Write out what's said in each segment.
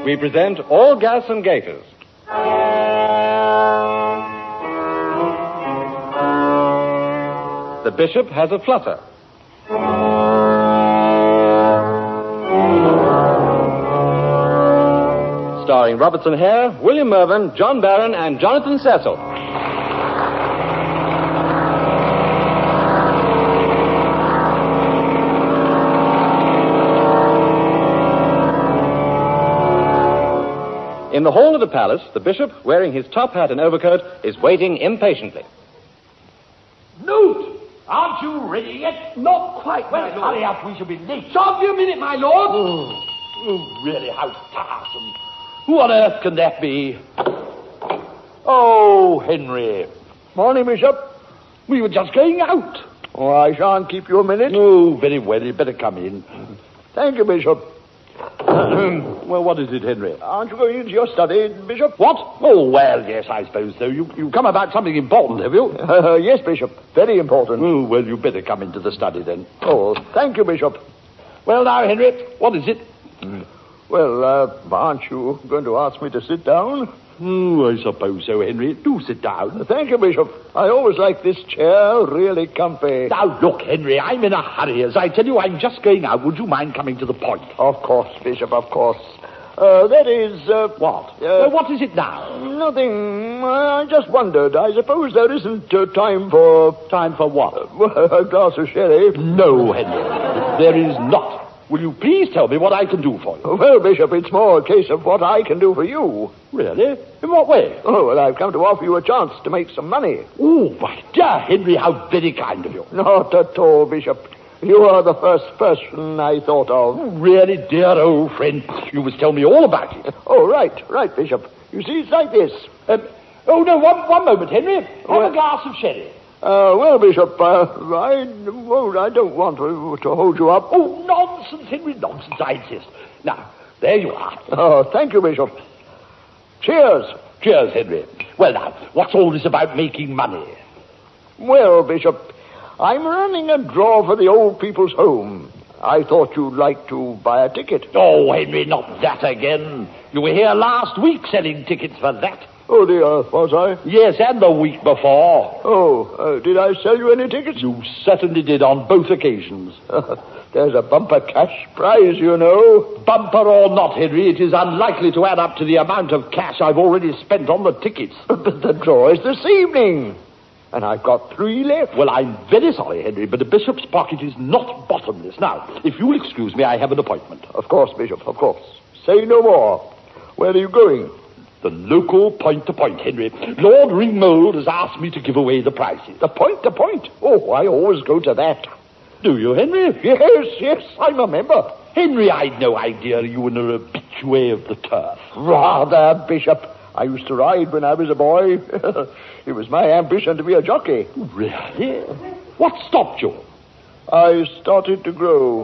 we present All Gas and Gaiters. The Bishop has a flutter. Starring Robertson Hare, William Mervyn, John Barron, and Jonathan Cecil. In the hall of the palace, the bishop, wearing his top hat and overcoat, is waiting impatiently. Newt! Aren't you ready yet? Not quite, Well, hurry up. We shall be late. Stop you a minute, my lord. Oh, really, how tiresome. Who on earth can that be? Oh, Henry. Morning, Bishop. We were just going out. Oh, I shan't keep you a minute. Oh, very well. You'd better come in. Thank you, Bishop. Well, what is it, Henry? Aren't you going into your study, Bishop? What? Oh, well, yes, I suppose so. You come about something important, have you? Yes, Bishop. Very important. Oh, well, you better come into the study then. Oh, thank you, Bishop. Well, now, Henry, what is it? Well, aren't you going to ask me to sit down? Oh, I suppose so, Henry. Do sit down. Thank you, Bishop. I always like this chair, really comfy. Now, look, Henry, I'm in a hurry. As I tell you, I'm just going out. Would you mind coming to the point? Of course, Bishop, of course. That is, What? What is it now? Nothing. I just wondered. I suppose there isn't time for... Time for what? A glass of sherry. No, Henry. There is not. Will you please tell me what I can do for you? Well, Bishop, it's more a case of what I can do for you. Really? In what way? Oh, well, I've come to offer you a chance to make some money. Oh, my dear Henry, how very kind of you. Not at all, Bishop. You are the first person I thought of. Oh, really, dear old friend. You must tell me all about it. Oh, right, Bishop. You see, it's like this. No, one moment, Henry. Have a glass of sherry. Well, Bishop, I don't want to hold you up. Oh, nonsense, Henry, nonsense, I insist. Now, there you are. Oh, thank you, Bishop. Cheers. Cheers, Henry. Well, now, what's all this about making money? Well, Bishop, I'm running a draw for the old people's home. I thought you'd like to buy a ticket. Oh, Henry, not that again. You were here last week selling tickets for that. Oh, dear, was I? Yes, and the week before. Oh, did I sell you any tickets? You certainly did on both occasions. There's a bumper cash prize, you know. Bumper or not, Henry, it is unlikely to add up to the amount of cash I've already spent on the tickets. But the draw is this evening. And I've got 3 left. Well, I'm very sorry, Henry, but the bishop's pocket is not bottomless. Now, if you'll excuse me, I have an appointment. Of course, Bishop, of course. Say no more. Where are you going? The local point-to-point, Henry. Lord Ringmold has asked me to give away the prizes. The point-to-point? Oh, I always go to that. Do you, Henry? Yes, I'm a member. Henry, I'd no idea you were an habitué of the turf. Rather, Bishop. I used to ride when I was a boy. It was my ambition to be a jockey. Really? What stopped you? I started to grow.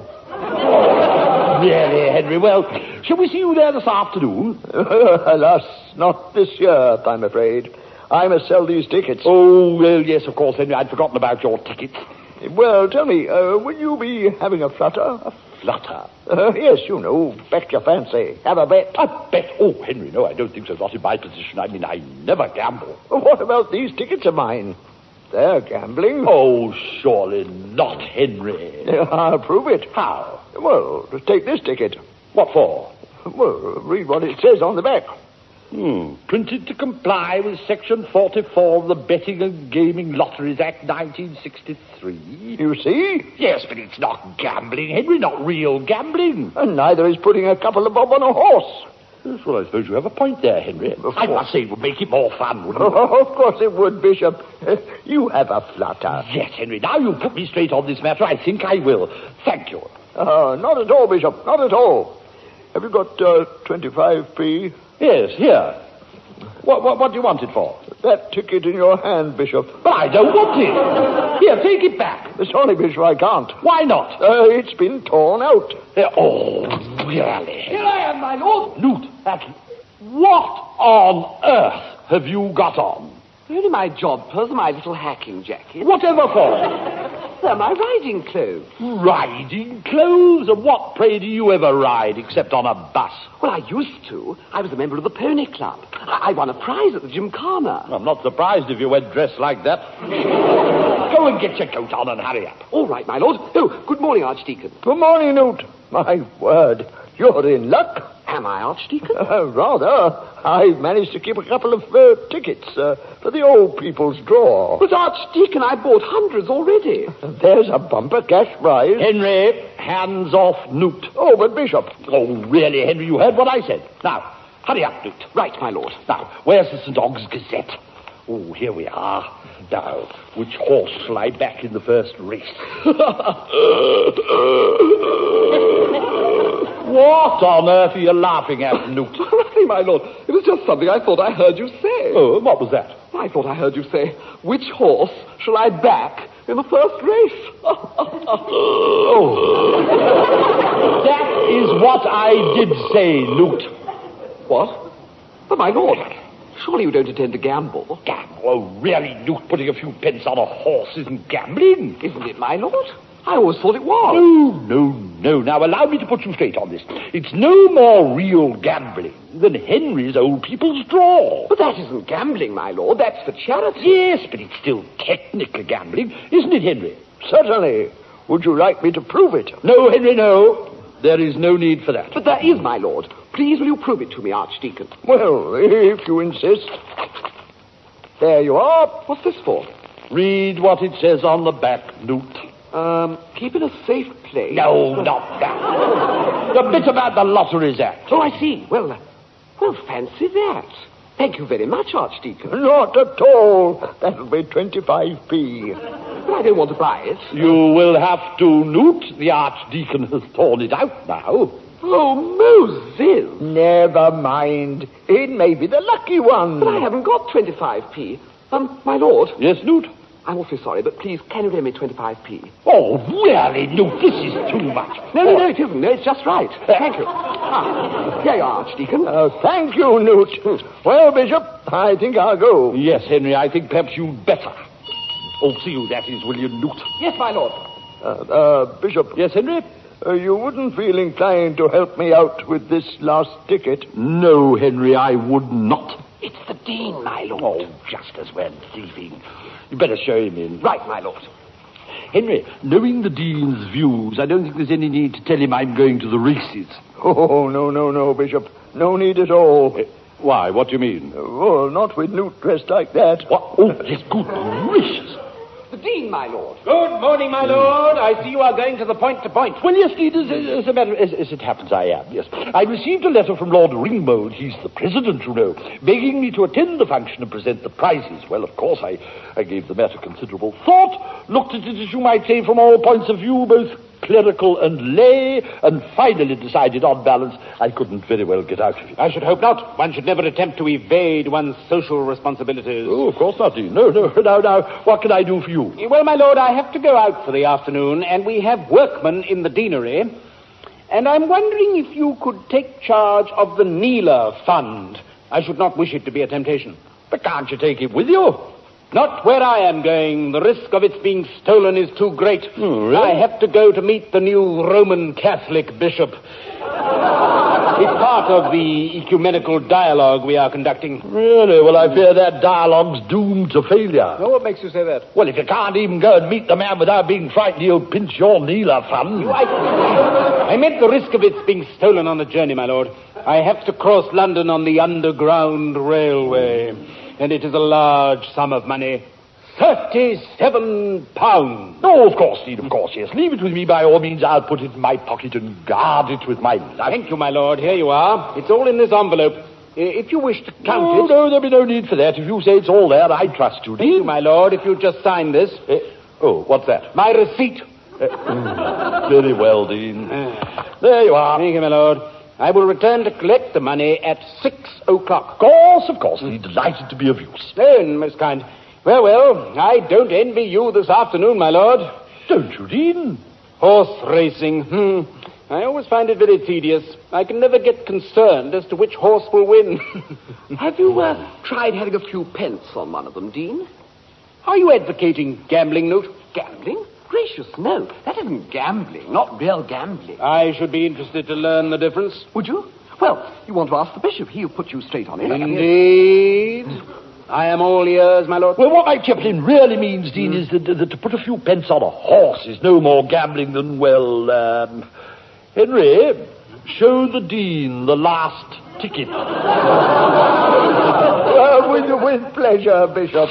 Really, Henry? Well, shall we see you there this afternoon? Alas, not this year, I'm afraid. I must sell these tickets. Oh, well, yes, of course, Henry. I'd forgotten about your tickets. Well, tell me, will you be having a flutter? A flutter? Yes, you know, bet your fancy. Have a bet. A bet? Oh, Henry, no, I don't think so. Not in my position. I mean, I never gamble. What about these tickets of mine? They're gambling. Oh, surely not, Henry. I'll prove it. How? Well, take this ticket. What for? Well, read what it says on the back. Printed to comply with Section 44 of the Betting and Gaming Lotteries Act 1963. You see? Yes, but it's not gambling, Henry, not real gambling. And neither is putting a couple of bob on a horse. Yes, well, I suppose you have a point there, Henry. I must say it would make it more fun, wouldn't it? Oh, of course it would, Bishop. You have a flutter. Yes, Henry, now you put me straight on this matter, I think I will. Thank you. Not at all, Bishop, not at all. Have you got 25p? Yes, here. What do you want it for? That ticket in your hand, Bishop. But I don't want it. Here, take it back. Sorry, Bishop, I can't. Why not? It's been torn out. Oh, really? Here I am, my lord. Newt, what on earth have you got on? Only my job clothes, my little hacking jacket. Whatever for? they're my riding clothes. Riding clothes? And what, pray, do you ever ride except on a bus? Well, I used to. I was a member of the Pony Club. I won a prize at the Gymkhana. I'm not surprised if you went dressed like that. Go and get your coat on and hurry up. All right, my lord. Oh, good morning, Archdeacon. Good morning, Newt. My word, you're in luck. Am I, Archdeacon? Rather. I've managed to keep a couple of tickets for the old people's draw. But, Archdeacon, I bought hundreds already. There's a bumper cash prize. Henry, hands off Newt. Oh, but Bishop. Oh, really, Henry, you heard what I said. Now, hurry up, Newt. Right, my lord. Now, where's the St. Og's Gazette? Oh, here we are. Now, which horse shall I back in the first race? What on earth are you laughing at, Newt? Nothing, my lord. It was just something I thought I heard you say. Oh, what was that? I thought I heard you say, which horse shall I back in the first race? Oh. That is what I did say, Newt. What? But, my lord, surely you don't intend to gamble. Gamble? Oh, really, Newt, putting a few pence on a horse isn't gambling. Isn't it, my lord? I always thought it was. No. Now, allow me to put you straight on this. It's no more real gambling than Henry's old people's draw. But that isn't gambling, my lord. That's for charity. Yes, but it's still technically gambling, isn't it, Henry? Certainly. Would you like me to prove it? No, Henry, no. There is no need for that. But there is, my lord. Please, will you prove it to me, Archdeacon? Well, if you insist. There you are. What's this for? Read what it says on the back, Newt. Keep in a safe place. No, not that. The bit about the Lotteries Act. Oh, I see. Well, fancy that. Thank you very much, Archdeacon. Not at all. That'll be 25p. But I don't want to buy it. You will have to, Newt. The Archdeacon has torn it out now. Oh, Moses. Never mind. It may be the lucky one. But I haven't got 25p. My lord. Yes, Newt? I'm awfully sorry, but please, can you lend me 25p? Oh, really, Newt, this is too much. No, it isn't. No, it's just right. Thank you. Here you are, Archdeacon. Thank you, Newt. Well, Bishop, I think I'll go. Yes, Henry, I think perhaps you'd better. Oh, see you, that is, will you, Newt? Yes, my lord. Bishop. Yes, Henry? You wouldn't feel inclined to help me out with this last ticket? No, Henry, I would not. It's the Dean, my lord. Oh, just as we're leaving. You better show him in. Right, my lord. Henry, knowing the Dean's views, I don't think there's any need to tell him I'm going to the races. Oh, no, Bishop. No need at all. Why? What do you mean? Well, not with Newt dressed like that. What? Oh, yes, good gracious. The Dean, my lord. Good morning, my lord. I see you are going to the point. Well, yes, indeed, as a matter, as it happens, I am, yes. I received a letter from Lord Ringmold, he's the president, you know, begging me to attend the function and present the prizes. Well, of course, I gave the matter considerable thought, looked at it, as you might say, from all points of view, both clerical and lay, and finally decided, on balance, I couldn't very well get out of it. I should hope not. One should never attempt to evade one's social responsibilities. Oh, of course not, Dean. No. Now, what can I do for you? Well, my lord, I have to go out for the afternoon, and we have workmen in the deanery. And I'm wondering if you could take charge of the Neela Fund. I should not wish it to be a temptation. But can't you take it with you? Not where I am going. The risk of its being stolen is too great. Oh, really? I have to go to meet the new Roman Catholic bishop. It's part of the ecumenical dialogue we are conducting. Really? Well, I fear that dialogue's doomed to failure. Oh, what makes you say that? Well, if you can't even go and meet the man without being frightened, he'll pinch your Neela Fund. I meant the risk of its being stolen on the journey, my lord. I have to cross London on the Underground Railway, and it is a large sum of money. £37. Oh, of course, Dean, of course, yes. Leave it with me by all means. I'll put it in my pocket and guard it with my life. Thank you, my lord. Here you are. It's all in this envelope. If you wish to count it... No, there'll be no need for that. If you say it's all there, I trust you, Dean. Thank you, my lord. If you just sign this... what's that? My receipt. Very well, Dean. There you are. Thank you, my lord. I will return to collect the money at 6 o'clock. Of course. I'll be delighted to be of use. Oh, most kind. Well, I don't envy you this afternoon, my lord. Don't you, Dean? Horse racing. I always find it very tedious. I can never get concerned as to which horse will win. Have you tried having a few pence on one of them, Dean? Are you advocating gambling, Newt? Gambling? Gracious, no. That isn't gambling, not real gambling. I should be interested to learn the difference. Would you? Well, you want to ask the bishop. He'll put you straight on it. Indeed. I am all ears, my lord. Well, what my chaplain really means, Dean, is that to put a few pence on a horse is no more gambling than, well, Henry, show the Dean the last ticket. With pleasure, Bishop.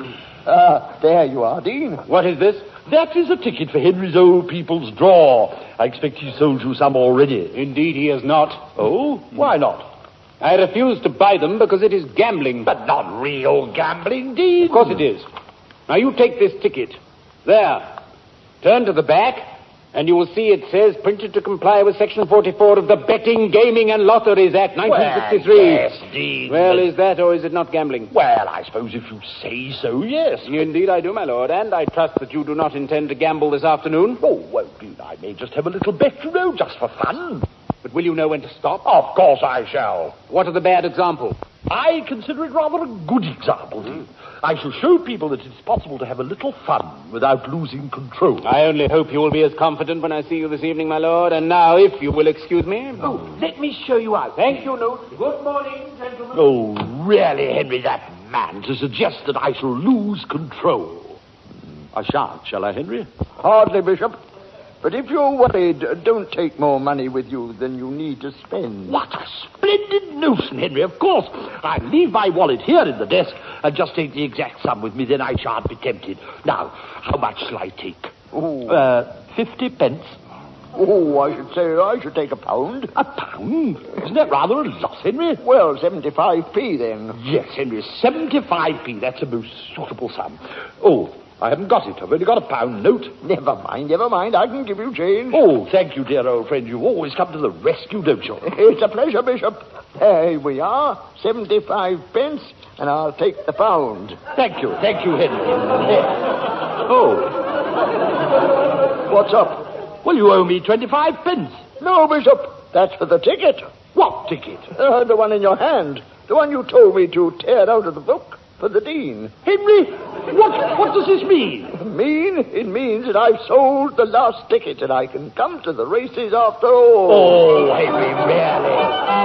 There you are, Dean. What is this? That is a ticket for Henry's Old People's Draw. I expect he sold you some already. Indeed, he has not. Oh? Why not? I refuse to buy them because it is gambling. But not real gambling, Dean. Of course it is. Now, you take this ticket. There. Turn to the back, and you will see it says, printed to comply with Section 44 of the Betting, Gaming and Lotteries Act, 1963. Well, yes, Dean. Well, is that or is it not gambling? Well, I suppose if you say so, yes. Indeed I do, my lord, and I trust that you do not intend to gamble this afternoon. Oh, well, Dean, I may just have a little bet, you know, just for fun. But will you know when to stop? Of course I shall. What are the bad examples? I consider it rather a good example, Dean. I shall show people that it's possible to have a little fun without losing control. I only hope you will be as confident when I see you this evening, my lord. And now, if you will excuse me. Oh, let me show you out. Thank you, Newt. Good morning, gentlemen. Oh, really, Henry, that man, to suggest that I shall lose control. I shan't, shall I, Henry? Hardly, Bishop. But if you're worried, don't take more money with you than you need to spend. What a splendid notion, Henry. Of course, I'll leave my wallet here in the desk and just take the exact sum with me, then I shan't be tempted. Now, how much shall I take? 50 pence. Oh, I should take £1. £1? Isn't that rather a lot, Henry? Well, 75p then. Yes, Henry, 75p. That's a most suitable sum. Oh, I haven't got it. I've only got £1 note. Never mind. I can give you change. Oh, thank you, dear old friend. You always come to the rescue, don't you? It's a pleasure, Bishop. Here we are, 75 pence, and I'll take the £1. Thank you, Henry. Oh. What's up? Well, you owe me 25 pence. No, Bishop. That's for the ticket. What ticket? The one in your hand. The one you told me to tear out of the book for the Dean. Henry, what does this mean? It means that I've sold the last ticket and I can come to the races after all. Oh, Henry, really?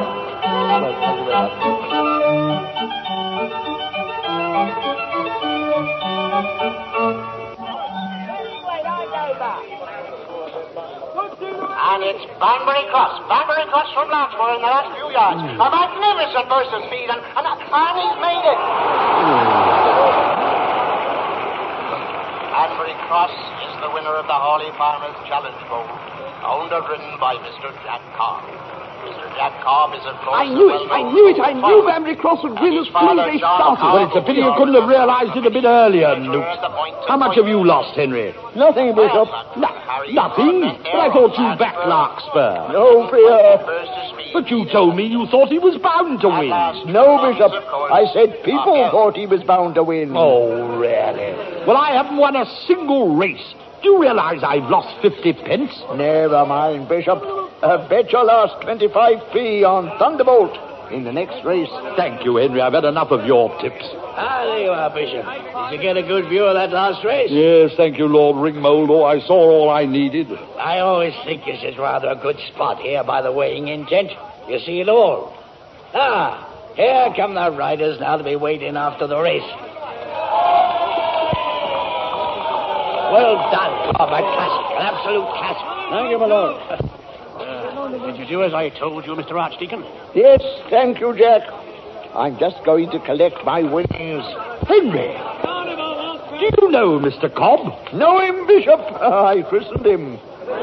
And it's Banbury Cross from Blanchmore in the last few yards. A magnificent burst of speed, and he's made it. Banbury Cross is the winner of the Hawley Farmers Challenge Bowl, owned and ridden by Mr. Jack Cobb. Mr. Jack Cobb is, of course... I knew it. I knew Banbury Cross would win as soon as they started. Well, it's a pity you couldn't have realized it a bit earlier, Newt. How much have you lost, Henry? Nothing, Bishop. Nothing? But I thought you backed Larkspur. No fear. But you told me you thought he was bound to win. No, Bishop. I said people thought he was bound to win. Oh, really? Well, I haven't won a single race. Do you realize I've lost 50 pence? Never mind, Bishop. Bet your last 25p on Thunderbolt in the next race. Thank you, Henry. I've had enough of your tips. There you are, Bishop. Did you get a good view of that last race? Yes, thank you, Lord Ringmold. Oh, I saw all I needed. I always think this is rather a good spot here by the weighing in tent. You see it all. Here come the riders now to be waiting after the race. Well done, Cobb. A classic, an absolute classic. Thank you, my lord. Did you do as I told you, Mr. Archdeacon? Yes, thank you, Jack. I'm just going to collect my winnings. Henry, do you know Mr. Cobb? Know him, Bishop? I christened him.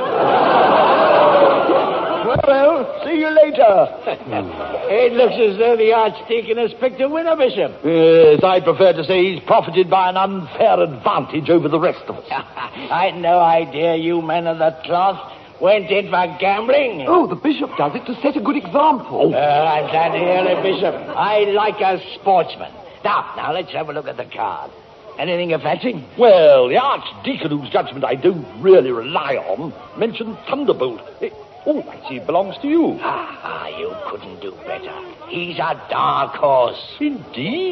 Well, see you later. It looks as though the Archdeacon has picked a winner, Bishop. Yes, I prefer to say he's profited by an unfair advantage over the rest of us. I had no idea you men of the cloth went in for gambling. Oh, the bishop does it to set a good example. I'm glad to hear it, Bishop. I like a sportsman. Now, let's have a look at the card. Anything you fancy? Well, the Archdeacon, whose judgment I don't really rely on, mentioned Thunderbolt. Oh, I see it belongs to you. You couldn't do better. He's a dark horse. Indeed?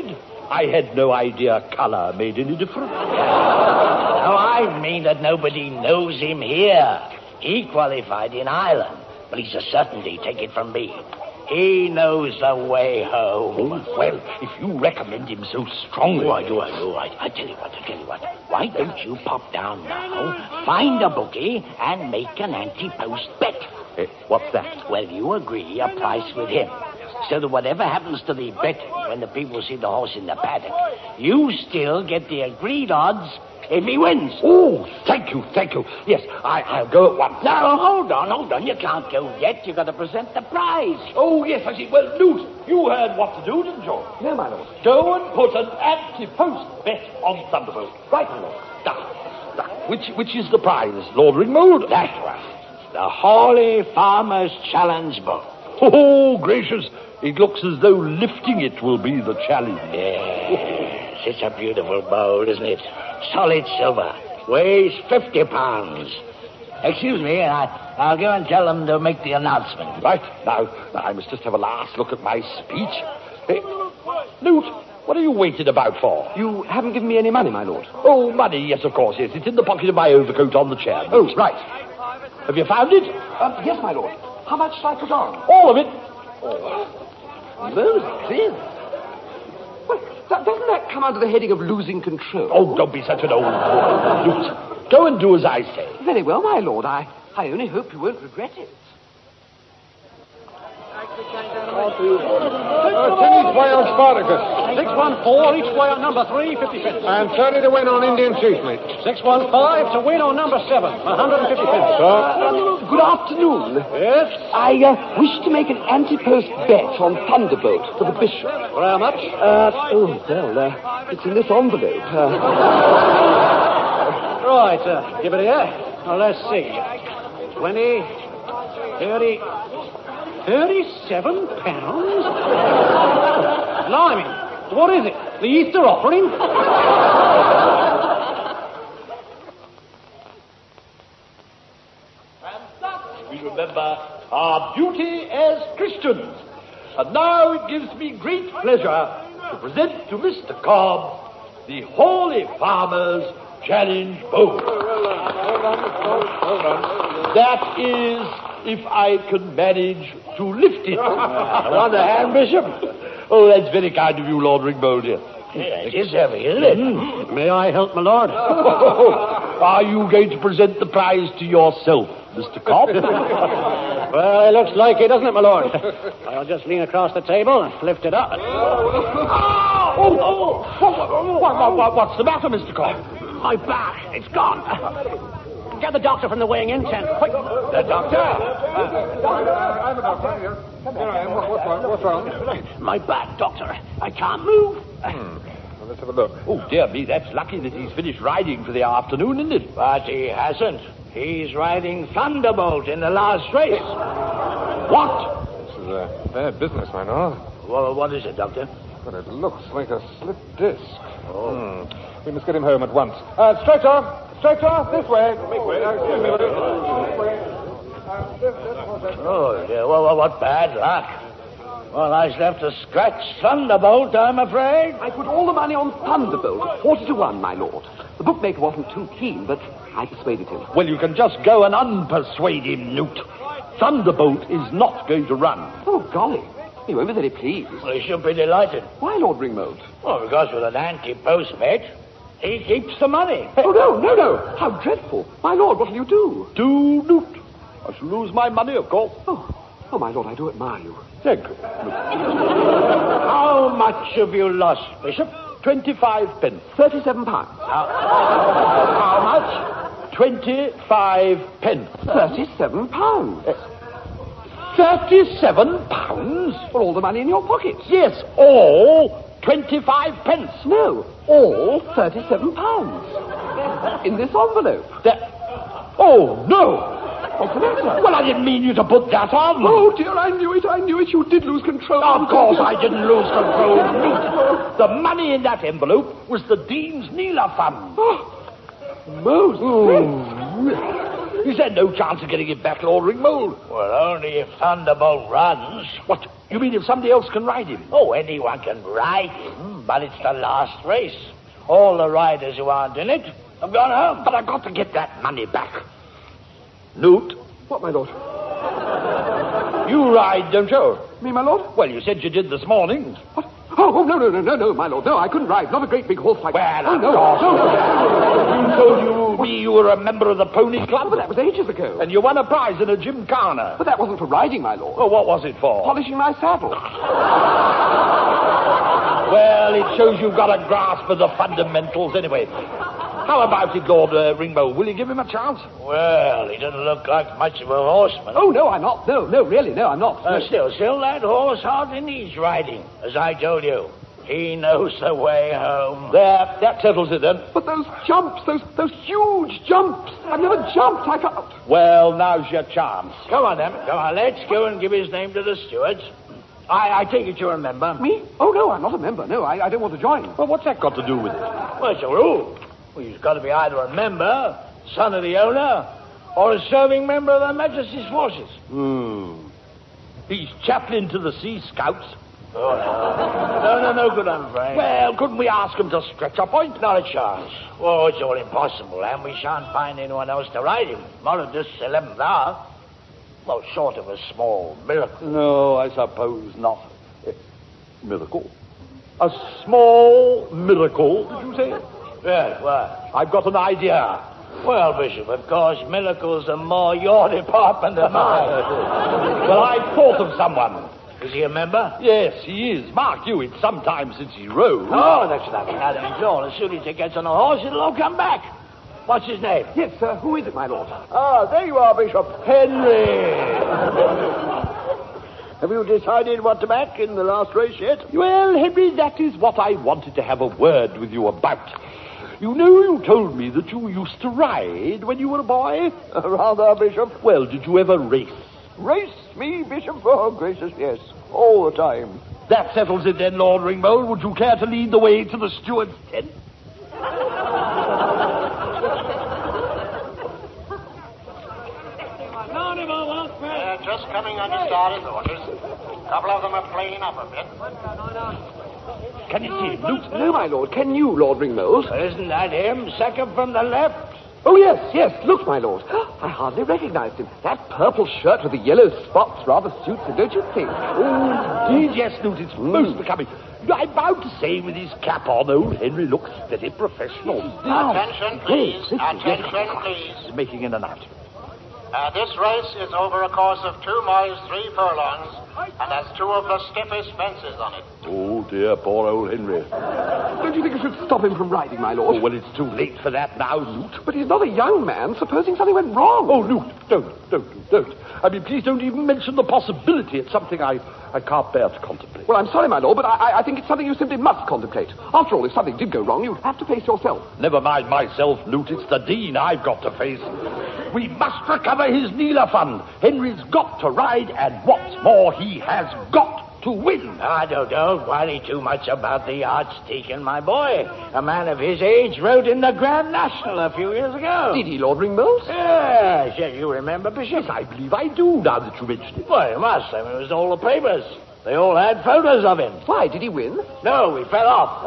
I had no idea colour made any difference. No, I mean that nobody knows him here. He qualified in Ireland, but he's a certainty, take it from me. He knows the way home. Oh, well, if you recommend him so strongly... I do. I tell you what. Why don't you pop down now, find a bookie, and make an anti-post bet? What's that? Well, you agree a price with him. So that whatever happens to the betting when the people see the horse in the paddock, you still get the agreed odds if he wins. Oh, thank you. Yes, I'll go at once. Now, hold on. You can't go yet. You've got to present the prize. Oh, yes, I see. Well, Newt, you heard what to do, didn't you? No, my lord. Go and put an anti-post bet on Thunderbolt. Right, my lord. Now, which is the prize, Lord Ringmold? That one. The Hawley Farmers Challenge boat. Oh, gracious. It looks as though lifting it will be the challenge. Yes, it's a beautiful boat, isn't it? Solid silver. Weighs 50 pounds. Excuse me, and I'll go and tell them to make the announcement. Right. Now, I must just have a last look at my speech. Hey, Newt, what are you waiting about for? You haven't given me any money, my lord. Oh, money, yes, of course, yes. It's in the pocket of my overcoat on the chair. Oh, right. Have you found it? Yes, my lord. How much shall I put on? All of it. Moses. Well, doesn't that come under the heading of losing control? Oh, don't be such an old fool. Newt, go and do as I say. Very well, my lord. I only hope you won't regret it. 10 each way on Spartacus. 614 each way on number 3, 50 pence. And 30 to win on Indian Chief, mate. 615 to win on number 7, 150 pence. Good afternoon. Yes? I wish to make an anti-post bet on Thunderbolt for the bishop. For how much? It's in this envelope. Right, give it here. Well, let's see. 20, 30, 37 pounds? Blimey, what is it? The Easter offering? And thus we remember our duty as Christians. And now it gives me great pleasure to present to Mr. Cobb the Hawley Farmers Challenge boat. That is, if I can manage to lift it. On the hand, Bishop? Oh, that's very kind of you, Lord Ringmold. Yeah, it is heavy, isn't it? May I help, my lord? Are you going to present the prize to yourself, Mr. Cobb? Well, it looks like it, doesn't it, my lord? I'll just lean across the table and lift it up. What's the matter, Mr. Cobb? My back, it's gone. Get the doctor from the weighing in tent, quick. The doctor? I'm a doctor, here. Here I am. What's wrong? My back, doctor. I can't move. Well, let's have a look. Oh, dear me, that's lucky that he's finished riding for the afternoon, isn't it? But he hasn't. He's riding Thunderbolt in the last race. What? This is a bad business, my lord. Well, what is it, Doctor? But it looks like a slip disc. Oh. We must get him home at once. Stretcher, this way. Excuse me, buddy. This way. Oh, dear. Well, what bad luck. Well, I shall have to scratch Thunderbolt, I'm afraid. I put all the money on Thunderbolt, 40 to 1, my lord. The bookmaker wasn't too keen, but I persuaded him. Well, you can just go and unpersuade him, Newt. Thunderbolt is not going to run. Oh, golly. He won't be very pleased. Well, he should be delighted. Why, Lord Ringmold? Well, because with an anti-post bet, he keeps the money. Oh, no. How dreadful. My lord, what'll you do? Do, Newt. I shall lose my money, of course. Oh, my lord, I do admire you. Thank you. How much have you lost, Bishop? 25 pence. 37 pounds. How much? 25 pence. 37 pounds. 37 pounds? For all the money in your pockets. Yes, all 25 pence. No, all 37 pounds. In this envelope. Oh, no. What's the matter? Well, I didn't mean you to put that on. Oh, dear, I knew it. You did lose control. Of course I didn't lose control. The money in that envelope was the Dean's Neela Fund. Moses. Is there no chance of getting it back, Lord Ringmold? Well, only if Thunderbolt runs. What? You mean if somebody else can ride him? Oh, anyone can ride him, but it's the last race. All the riders who aren't in it have gone home. But I've got to get that money back. Newt, What, my lord? you ride, don't you? Me, my lord? Well, you said you did this morning. What? Oh, no, my lord. No, I couldn't ride. Not a great big horse like that. Well, Oh, no. You told me you were a member of the Pony Club. But that was ages ago. And you won a prize in a gymkhana. But that wasn't for riding, my lord. Well, what was it for? Polishing my saddle. Well, it shows you've got a grasp of the fundamentals anyway. How about it, Lord Ringmold? Will you give him a chance? Well, he doesn't look like much of a horseman. Oh, no, I'm not. No, really, no, I'm not. Still, that horse hardly needs riding. As I told you, he knows the way home. There, that settles it then. But those jumps, those huge jumps. I've never jumped. I can't. Well, now's your chance. Come on, then. Come on, let's go and give his name to the stewards. I take it you remember. Me? Oh, no, I'm not a member. No, I don't want to join. Well, what's that got to do with it? Well, it's a rule. Well, he's got to be either a member, son of the owner, or a serving member of Her Majesty's forces. He's chaplain to the Sea Scouts. Oh, no good, I'm afraid. Well, couldn't we ask him to stretch a point? Not a chance. Oh, it's all impossible, and we shan't find anyone else to ride him. Not at this 11th hour. Well, short of a small miracle. No, I suppose not. Miracle? A small miracle, did you say? Yes, what? I've got an idea. Well, Bishop, of course, miracles are more your department than mine. Well, I've thought of someone. Is he a member? Yes, he is. Mark you, it's some time since he rode. Oh, that's nothing. That means all. As soon as he gets on a horse, it'll all come back. What's his name? Yes, sir. Who is it, my lord? Ah, there you are, Bishop. Henry! Have you decided what to back in the last race yet? Well, Henry, that is what I wanted to have a word with you about. You know, you told me that you used to ride when you were a boy. Rather, Bishop. Well, did you ever race? Race? Me, Bishop? Oh, gracious, yes. All the time. That settles it then, Lord Ringmold. Would you care to lead the way to the steward's tent? Just coming under starter's orders. A couple of them are playing up a bit. Can you see him, Newt? No, my lord. Can you, Lord Ringmold? Isn't that him? Second from the left? Oh, yes. Look, my lord. I hardly recognized him. That purple shirt with the yellow spots rather suits him, don't you think? Oh, indeed, yes, Newt. It's most becoming. I'm bound to say, with his cap on, old Henry looks very professional. Attention, please. Attention, please. He's making an announcement. This race is over a course of 2 miles, 3 furlongs, and has 2 of the stiffest fences on it. Oh, dear, poor old Henry. Don't you think I should stop him from riding, my lord? Oh, well, it's too late for that now, Newt. But he's not a young man. Supposing something went wrong. Oh, Newt, don't. I mean, please don't even mention the possibility. It's something I can't bear to contemplate. Well, I'm sorry, my lord, but I think it's something you simply must contemplate. After all, if something did go wrong, you'd have to face yourself. Never mind myself, Newt. It's the Dean I've got to face. We must recover his Neela Fund. Henry's got to ride, and what's more, he has got to win. Don't worry too much about the Archdeacon, my boy. A man of his age rode in the Grand National a few years ago. Did he, Lord Ringmold? Yes, you remember, Bishop? Yes, I believe I do, now that you mention it. Well, you must. I mean, it was all the papers. They all had photos of him. Why, did he win? No, he fell off.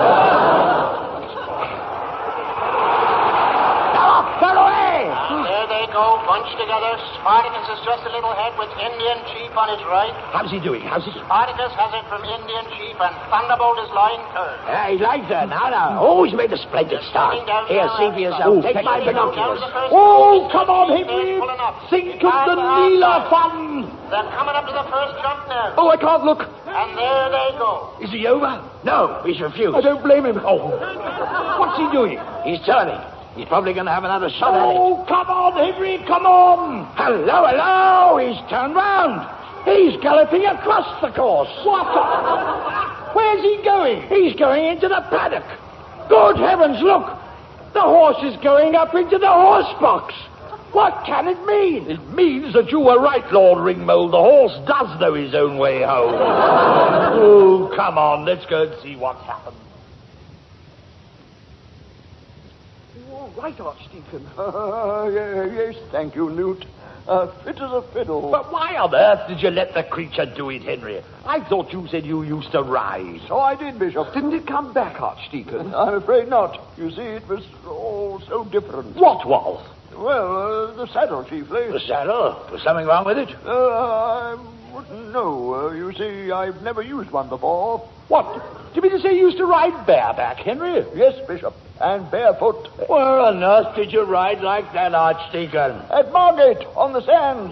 Fell away! There they go, bunched together. Spartacus is just a little ahead with Indian Chief on his right. How's he doing? Spartacus has it from Indian Chief, and Thunderbolt is lying third. Yeah, he likes that. Now. Oh, he's made a splendid start. Here, see for yourself. Take my binoculars. Oh, come on, Henry. Think of the Neela Fund. They're coming up to the first jump now. Oh, I can't look. And there they go. Is he over? No, he's refused. I don't blame him. Oh, what's he doing? He's turning. He's probably going to have another shot at it. Oh, come on, Henry, come on. Hello. He's turned round. He's galloping across the course. What? Where's he going? He's going into the paddock. Good heavens, look. The horse is going up into the horse box. What can it mean? It means that you were right, Lord Ringmold. The horse does know his own way home. Oh, come on, let's go and see what's happened. right, Archdeacon. Yes, thank you, Newt. Fit as a fiddle. But why on earth did you let the creature do it, Henry? I thought you said you used to ride. So I did, Bishop. Didn't it come back, Archdeacon? I'm afraid not. You see, it was all so different. What was? Well, the saddle, chiefly. The saddle? Was something wrong with it? I wouldn't know. You see, I've never used one before. What? Do you mean to say you used to ride bareback, Henry? Yes, Bishop, and barefoot. Where on earth did you ride like that, Archdeacon? At Margate, on the sands.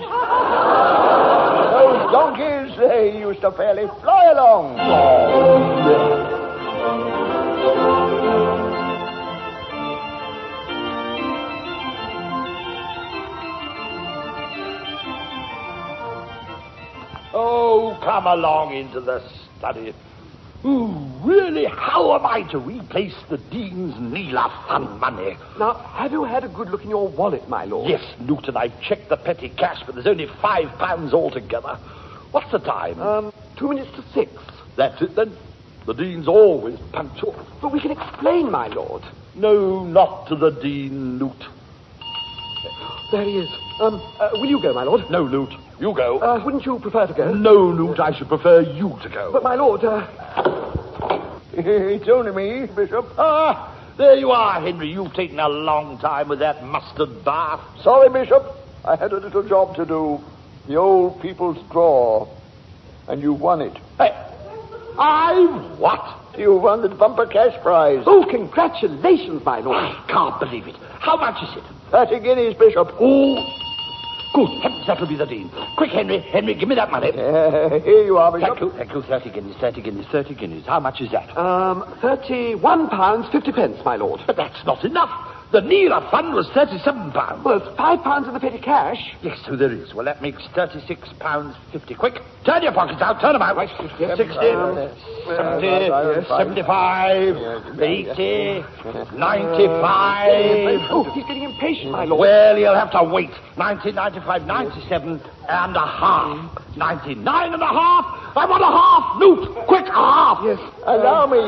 Those donkeys, they used to fairly fly along. Oh, come along into the study. Ooh, really, how am I to replace the Dean's Neela Fund money? Now, have you had a good look in your wallet, my lord? Yes, Newton, I've checked the petty cash, but there's only £5 altogether. What's the time? 2 minutes to 6. That's it, then. The Dean's always punctual. But we can explain, my lord. No, not to the Dean, Newt. There he is. Will you go, my lord? No, Newt, you go. Wouldn't you prefer to go? No, Newt, I should prefer you to go. But, my lord, It's only me, Bishop. Ah, there you are, Henry. You've taken a long time with that mustard bath. Sorry, Bishop. I had a little job to do. The old people's draw. And you won it. Hey, I what? You won the bumper cash prize. Oh, congratulations, my lord. I can't believe it. How much is it? 30 guineas, Bishop. Oh, good heavens, that'll be the Dean. Quick, Henry, give me that money. Here you are, Bishop. Thank you. 30 guineas. How much is that? £31.50, my lord. But that's not enough. The Neela Fund was £37. Well, it's £5 in the petty cash. Yes, so there is. Well, that makes £36.50. Quick, turn your pockets out. Turn them out. 60, 70, 75, 80, 95. Oh, he's getting impatient, my lord. Well, you'll have to wait. 90, 95, 97 and a half. 99 and a half. I want a half, Newt. Quick, a half. Yes. Allow me.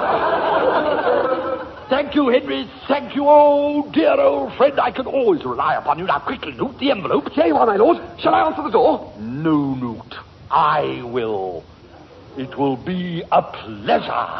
Thank you, Henry. Thank you, oh, dear old friend. I can always rely upon you. Now, quickly, Newt, the envelope. Here you are, my lord. Shall I answer the door? No, Newt. I will. It will be a pleasure.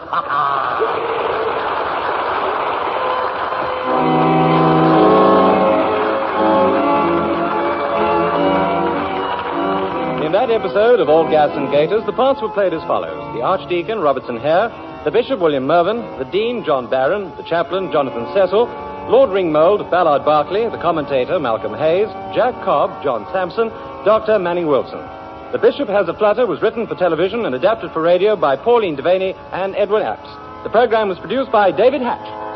In that episode of All Gas and Gaiters, the parts were played as follows. The Archdeacon, Robertson Hare, the Bishop, William Mervyn, the Dean, John Barron, the Chaplain, Jonathan Cecil, Lord Ringmold, Ballard Berkeley, the commentator, Malcolm Hayes, Jack Cobb, John Sampson, Dr. Manning Wilson. The Bishop Has a Flutter was written for television and adapted for radio by Pauline Devaney and Edwin Apps. The program was produced by David Hatch.